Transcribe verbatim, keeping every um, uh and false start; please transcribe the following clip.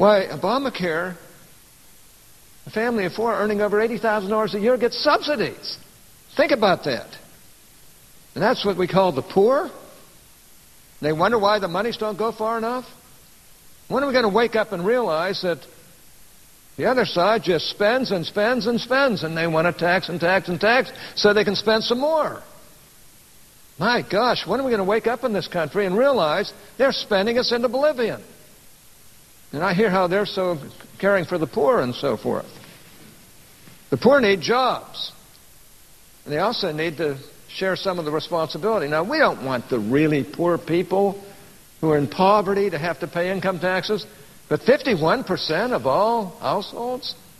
Why, Obamacare, a family of four earning over eighty thousand dollars a year gets subsidies. Think about that. And that's what we call the poor. They wonder why the monies don't go far enough. When are we going to wake up and realize that the other side just spends and spends and spends, and they want to tax and tax and tax so they can spend some more? My gosh, when are we going to wake up in this country and realize they're spending us into oblivion? And I hear how they're so caring for the poor and so forth. The poor need jobs. And they also need to share some of the responsibility. Now, we don't want the really poor people who are in poverty to have to pay income taxes, but fifty-one percent of all households